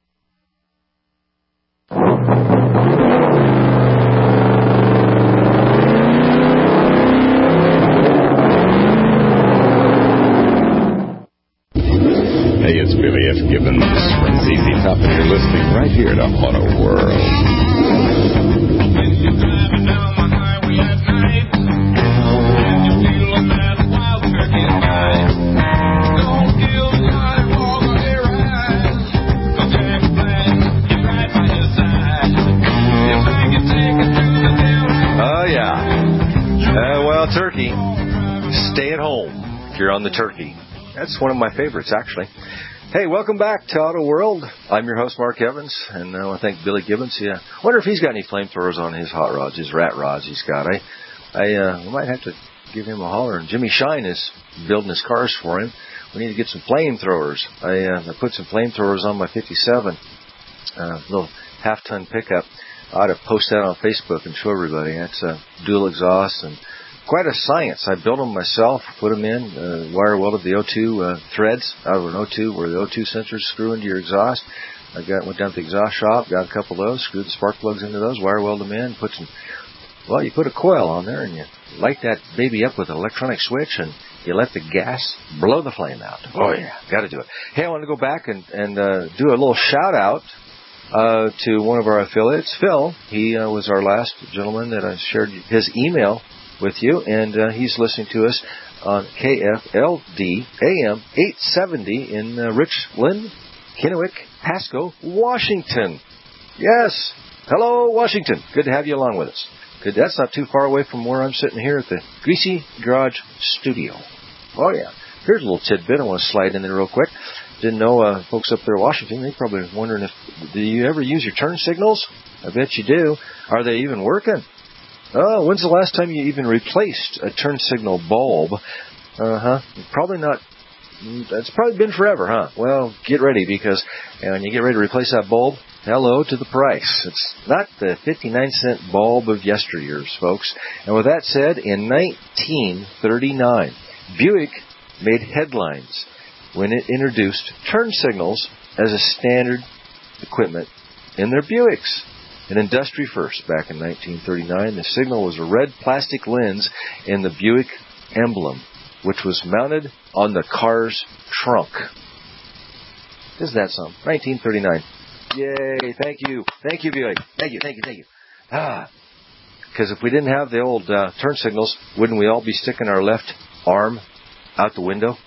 Hey, it's Billy F. Gibbons from Z Z Top, and you're listening right here to Auto World. Oh, yeah. Uh, well, turkey. Stay at home if you're on the turkey. That's one of my favorites, actually. Hey, welcome back to Auto World. I'm your host, Mark Evans, and I want to thank Billy Gibbons. Yeah, wonder if he's got any flamethrowers on his hot rods, his rat rods he's got. I, I uh, might have to give him a holler. And Jimmy Shine is building his cars for him. We need to get some flamethrowers. I, uh, I put some flamethrowers on my fifty-seven, uh, little half-ton pickup. I ought to post that on Facebook and show everybody. That's a dual exhaust and quite a science. I built them myself, put them in, uh, wire welded the O two uh, threads out of an O two where the O two sensors screw into your exhaust. I got went down to the exhaust shop, got a couple of those, screwed the spark plugs into those, wire welded them in, put some, well, you put a coil on there and you light that baby up with an electronic switch and you let the gas blow the flame out. Oh, yeah, got to do it. Hey, I want to go back and, and uh, do a little shout out uh, to one of our affiliates, Phil. He uh, was our last gentleman that I shared his email with you, and uh, he's listening to us on K F L D A M eight seventy in uh, Richland, Kennewick, Pasco, Washington. Yes. Hello, Washington. Good to have you along with us. Good. That's not too far away from where I'm sitting here at the Greasy Garage Studio. Oh, yeah. Here's a little tidbit I want to slide in there real quick. Didn't know uh, folks up there in Washington, they probably were wondering if, do you ever use your turn signals? I bet you do. Are they even working? Oh, when's the last time you even replaced a turn signal bulb? Uh-huh. Probably not. It's probably been forever, huh? Well, get ready, because when you get ready to replace that bulb, hello to the price. It's not the fifty-nine cent bulb of yesteryears, folks. And with that said, in nineteen thirty-nine, Buick made headlines when it introduced turn signals as a standard equipment in their Buicks. An industry first back in nineteen thirty-nine. The signal was a red plastic lens in the Buick emblem, which was mounted on the car's trunk. Isn't that something? nineteen thirty-nine. Yay, thank you. Thank you, Buick. Thank you, thank you, thank you. Ah, because if we didn't have the old uh, turn signals, wouldn't we all be sticking our left arm out the window?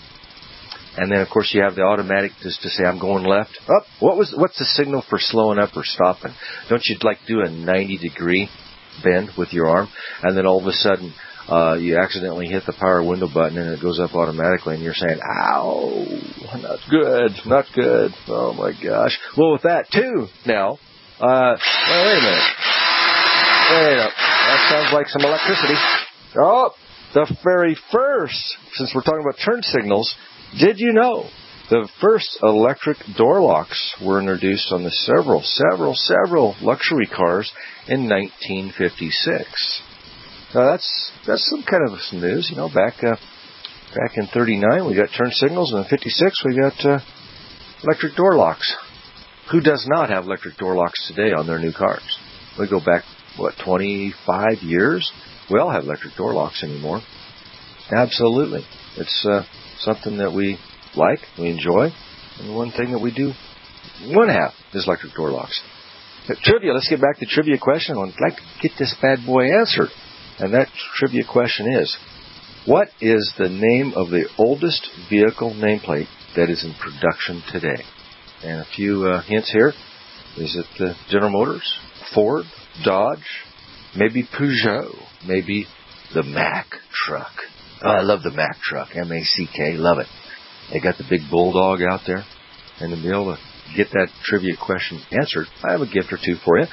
And then, of course, you have the automatic just to say, I'm going left. Up. Oh, what was, what's the signal for slowing up or stopping? Don't you like do a ninety degree bend with your arm? And then all of a sudden, uh, you accidentally hit the power window button and it goes up automatically and you're saying, ow, not good, not good. Oh, my gosh. Well, with that, too, now, uh, well, wait a minute. Wait up. That sounds like some electricity. Oh, the very first, since we're talking about turn signals, did you know The first electric door locks were introduced on the several, several, several luxury cars in nineteen fifty-six. Now that's that's some kind of some news, you know. Back uh, back in thirty-nine, we got turn signals, and in fifty-six, we got uh, electric door locks. Who does not have electric door locks today on their new cars? We go back, what, twenty-five years? We all have electric door locks anymore. Absolutely. It's uh, something that we like, we enjoy, and one thing that we do want to have is electric door locks. But trivia, let's get back to the trivia question. I'd like to get this bad boy answered. And that trivia question is, what is the name of the oldest vehicle nameplate that is in production today? And a few uh, hints here. Is it the General Motors, Ford, Dodge, maybe Peugeot, maybe the Mack truck? Oh, I love the Mack truck, M A C K, love it. They got the big bulldog out there. And to be able to get that trivia question answered, I have a gift or two for you.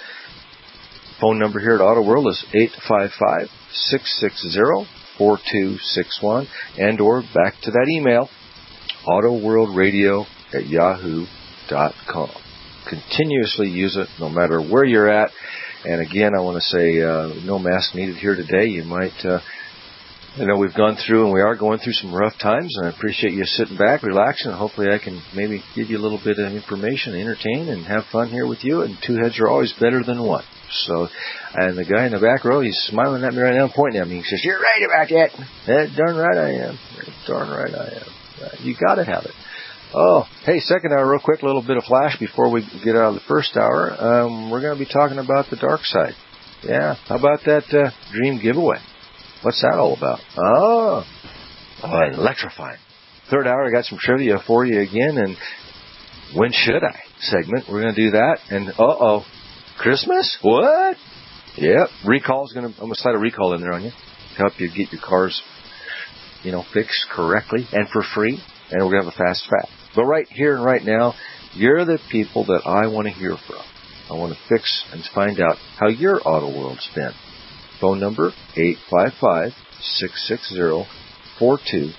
Phone number here at Auto World is eight five five, six six zero, four two six one. And or back to that email, autoworldradio at yahoo dot com. Continuously use it no matter where you're at. And again, I want to say uh, no mask needed here today. You might, uh, you know, we've gone through and we are going through some rough times, and I appreciate you sitting back, relaxing, and hopefully I can maybe give you a little bit of information, entertain, and have fun here with you. And two heads are always better than one. So, and the guy in the back row, he's smiling at me right now, pointing at me. He says, "You're right about that." That darn right I am. Darn right I am. You got to have it. Oh, hey, second hour, real quick, a little bit of flash before we get out of the first hour. Um, we're going to be talking about the dark side. Yeah, how about that uh, dream giveaway? What's that all about? Oh, oh, electrifying. Third hour, I got some trivia for you again, and when should I segment. We're going to do that, and uh-oh, Christmas? What? Yep, recall's going to, I'm going to slide a recall in there on you to help you get your cars, you know, fixed correctly and for free, and we're going to have a fast fact. But right here and right now, you're the people that I want to hear from. I want to fix and find out how your auto world's been. Phone number, eight five five, six six zero, four two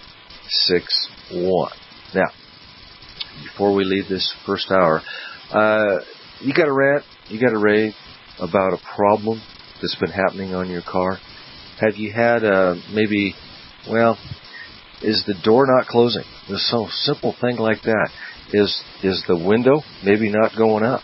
six one. Now, before we leave this first hour, uh, you got a rant, you got a rave about a problem that's been happening on your car? Have you had uh, maybe, well, is the door not closing? There's some simple thing like that. Is is the window maybe not going up?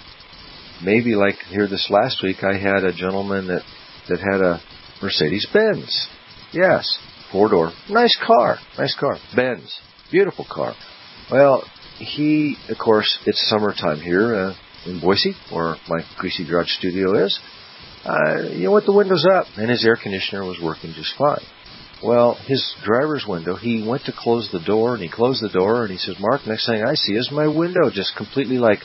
Maybe like here this last week, I had a gentleman that, that had a Mercedes-Benz. Yes, four-door. Nice car. Nice car. Benz. Beautiful car. Well, he, of course, it's summertime here uh, in Boise, where my Greasy Garage studio is. Uh, you know what? The window's up, and his air conditioner was working just fine. Well, his driver's window, he went to close the door, and he closed the door, and he says, "Mark, next thing I see is my window just completely, like,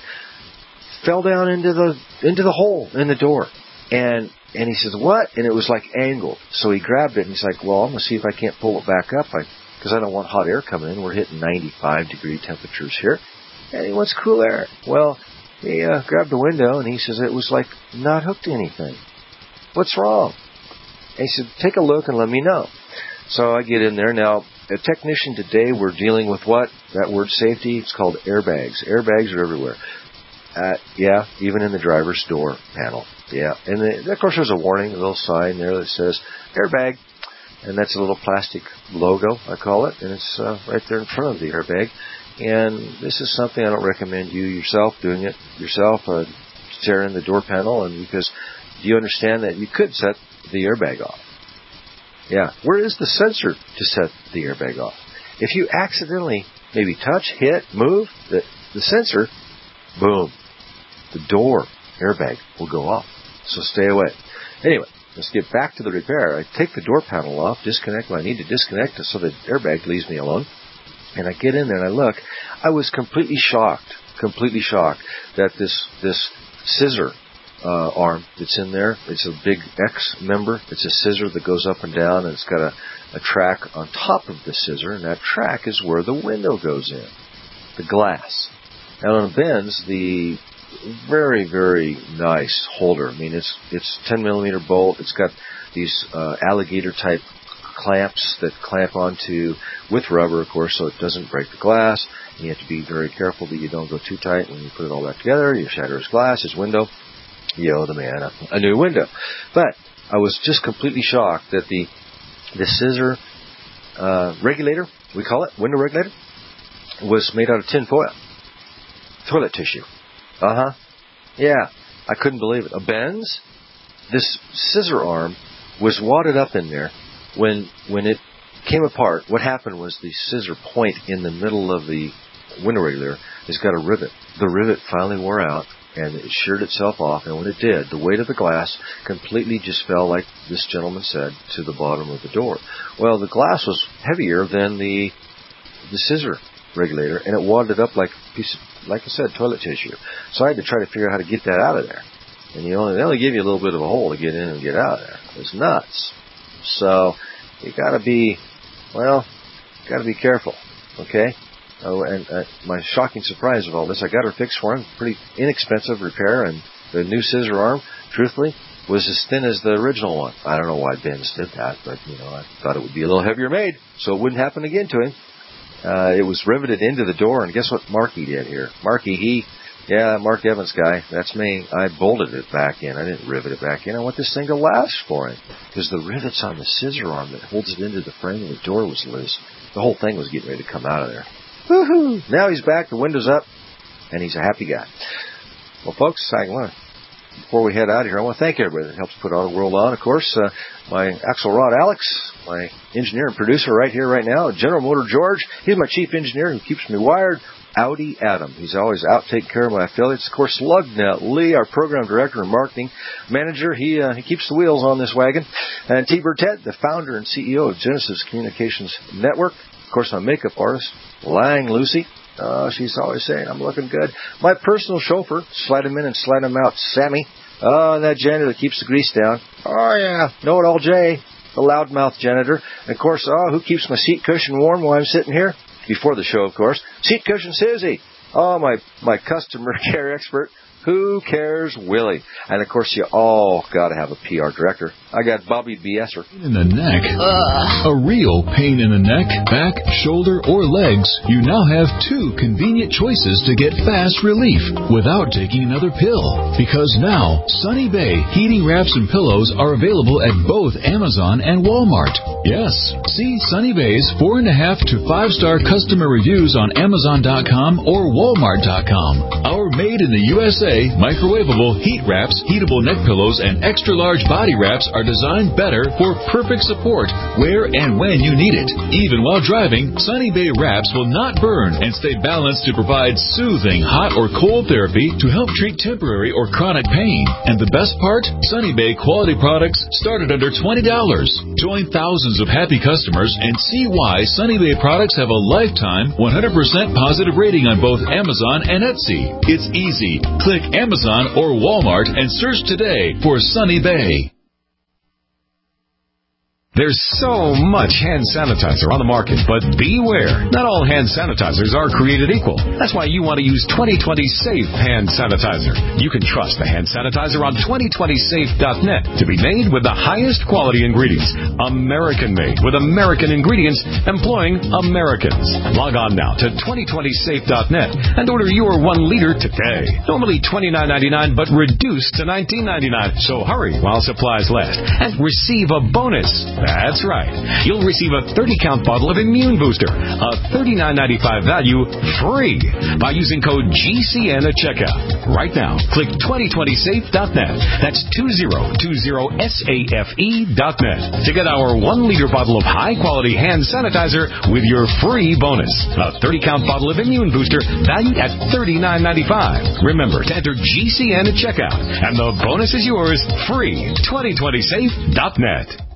fell down into the into the hole in the door." And and he says, "What?" And it was, like, angled. So he grabbed it, and he's like, "Well, I'm going to see if I can't pull it back up, because I, I don't want hot air coming in. We're hitting ninety-five degree temperatures here. And he wants cool air." Well, he uh, grabbed the window, and he says it was, like, not hooked to anything. "What's wrong?" And he said, "Take a look and let me know." So I get in there. Now, a technician today, we're dealing with what? That word safety, it's called airbags. Airbags are everywhere. Uh, yeah, even in the driver's door panel. Yeah. And the, of course, there's a warning, a little sign there that says airbag. And that's a little plastic logo, I call it. And it's uh, right there in front of the airbag. And this is something I don't recommend you yourself doing it yourself, uh, tearing the door panel. And because you understand that you could set the airbag off. Yeah. Where is the sensor to set the airbag off? If you accidentally maybe touch, hit, move the, the sensor, boom, the door airbag will go off. So stay away. Anyway, let's get back to the repair. I take the door panel off, disconnect what I need to disconnect so the airbag leaves me alone. And I get in there and I look. I was completely shocked, completely shocked that this this scissor Uh, arm that's in there. It's a big X member. It's a scissor that goes up and down, and it's got a, a track on top of the scissor, and that track is where the window goes in, the glass. Now on a Benz, the very, very nice holder. I mean, it's it's ten millimeter bolt. It's got these uh, alligator type clamps that clamp onto, with rubber, of course, so it doesn't break the glass. And you have to be very careful that you don't go too tight when you put it all back together. You shatter his glass, his window. You owe the man a, a new window. But I was just completely shocked that the the scissor uh, regulator, we call it, window regulator, was made out of tin foil. Toilet tissue. Uh-huh. Yeah, I couldn't believe it. A Benz, this scissor arm was wadded up in there. When when it came apart, what happened was the scissor point in the middle of the window regulator has got a rivet. The rivet finally wore out, and it sheared itself off, and when it did, the weight of the glass completely just fell, like this gentleman said, to the bottom of the door. Well, the glass was heavier than the the scissor regulator, and it wadded up like a piece of, like I said, toilet tissue. So I had to try to figure out how to get that out of there. And you only, they only give you a little bit of a hole to get in and get out of there. It's nuts. So you got to be, well, got to be careful, okay? Oh, and uh, my shocking surprise of all this, I got her fixed for him, pretty inexpensive repair, and the new scissor arm, truthfully, was as thin as the original one. I don't know why Benz did that, but you know, I thought it would be a little heavier made, so it wouldn't happen again to him. Uh, it was riveted into the door, and guess what Marky did here? Marky, he, yeah, Mark Evans guy, that's me. I bolted it back in. I didn't rivet it back in. I want this thing to last for him, because the rivets on the scissor arm that holds it into the frame of the door was loose. The whole thing was getting ready to come out of there. Woohoo! Now he's back, the window's up, and he's a happy guy. Well, folks, I want to, before we head out of here, I want to thank everybody that helps put Auto World on. Of course, uh, my Axelrod Alex, my engineer and producer right here, right now, General Motor George. He's my chief engineer who keeps me wired. Audi Adam. He's always out taking care of my affiliates. Of course, Lugnet Lee, our program director and marketing manager. He uh, he keeps the wheels on this wagon. And T. Burtett, the founder and C E O of Genesis Communications Network. Of course, my makeup artist, Lang Lucy. Uh, she's always saying, I'm looking good. My personal chauffeur, slide him in and slide him out, Sammy. Oh, and that janitor that keeps the grease down. Oh, yeah, know-it-all Jay, the loudmouth janitor. And, of course, oh, who keeps my seat cushion warm while I'm sitting here? Before the show, of course. Seat cushion Susie. Oh, my, my customer care expert. Who cares, Willie? And, of course, you all got to have a P R director. I got Bobby B. Esser. In the neck. Ugh. A real pain in the neck, back, shoulder, or legs. You now have two convenient choices to get fast relief without taking another pill. Because now, Sunny Bay heating wraps and pillows are available at both Amazon and Walmart. Yes, see Sunny Bay's four and a half to five star customer reviews on Amazon dot com or Walmart dot com. Our made in the U S A microwavable heat wraps, heatable neck pillows, and extra large body wraps are designed better for perfect support where and when you need it. Even while driving, Sunny Bay wraps will not burn and stay balanced to provide soothing hot or cold therapy to help treat temporary or chronic pain. And the best part? Sunny Bay quality products start at under twenty dollars. Join thousands of happy customers and see why Sunny Bay products have a lifetime one hundred percent positive rating on both Amazon and Etsy. It's easy. Click Amazon or Walmart and search today for Sunny Bay. There's so much hand sanitizer on the market, but beware. Not all hand sanitizers are created equal. That's why you want to use twenty twenty Safe Hand Sanitizer. You can trust the hand sanitizer on twenty twenty safe dot net to be made with the highest quality ingredients. American-made with American ingredients employing Americans. Log on now to twenty twenty safe dot net and order your one liter today. Normally twenty-nine ninety-nine, but reduced to nineteen ninety-nine. So hurry while supplies last and receive a bonus. That's right. You'll receive a thirty count bottle of Immune Booster, a thirty-nine ninety-five value, free by using code G C N at checkout. Right now, click twenty twenty safe dot net. That's two zero two zero safe dot net to get our one liter bottle of high-quality hand sanitizer with your free bonus. A thirty count bottle of Immune Booster valued at thirty-nine ninety-five. Remember to enter G C N at checkout, and the bonus is yours free. twenty twenty safe dot net.